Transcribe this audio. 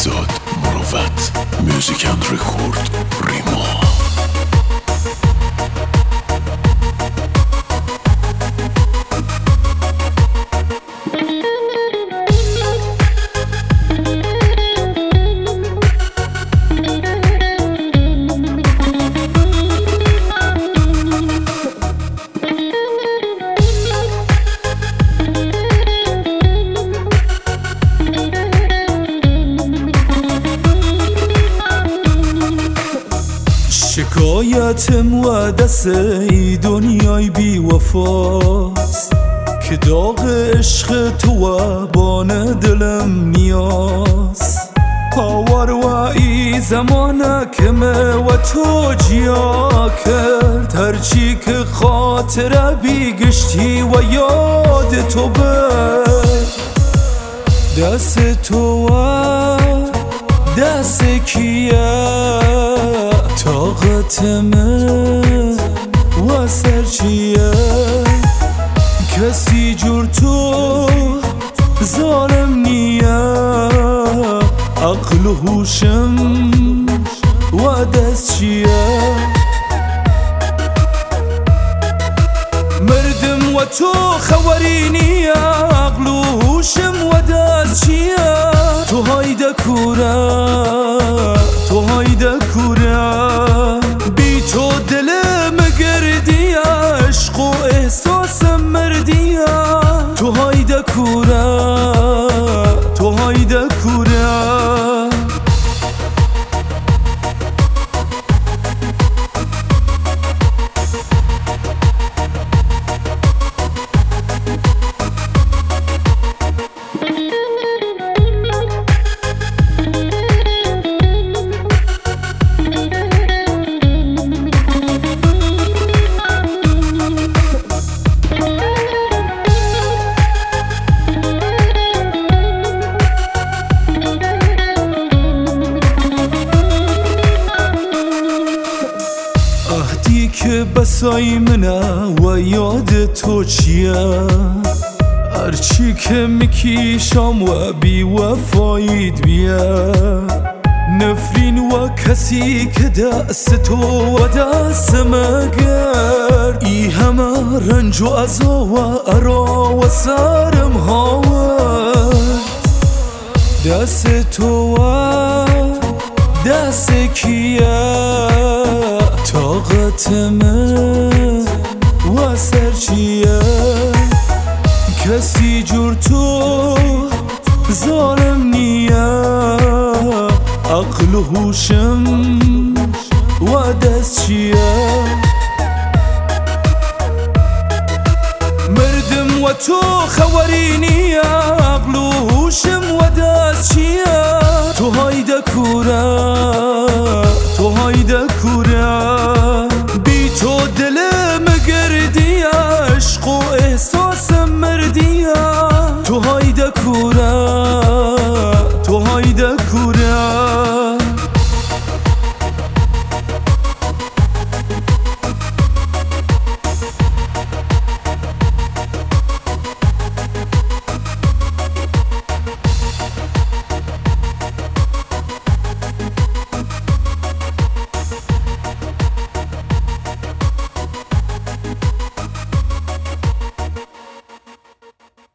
بهزاد مروت میوزیک اند رکورد ریما. شکایتم و دست ای دنیای بی وفاست که داغ عشق تو و بان دلم نیاز آور و ای زمانه که و تو جیا کرد هرچی که خاطره بیگشتی و یاد تو برد دست تو و دست کیه طاقتمه و سرچیه کسی جور تو ظالم نیه عقل و هوشم و دست چیه مردم و تو خوری نیه عقل و هوشم و دست چیه تو هایده کوره تو هایده کوره بی تو دلم گردیه عشق و احساسم مردیه تو هایده کوره تو هایده کوره که بسای منه و یاد تو چیه هرچی که میکیشم و بی وفایید بیه نفرین و کسی که دست تو و دست مگر ای همه رنج و عذا و ارا و سرم هاورد دست تو و دست کیه طاقتمه و سرچیه کسی جور تو ظالم نیه عقل و هوشم و دست چیه مردم و تو خوری نیه عقل و هوشم و دست چیه تو هایده کوره تو هایده کوره بی تو دلم گردیه عشق و احساسم مردیه تو هایده کوره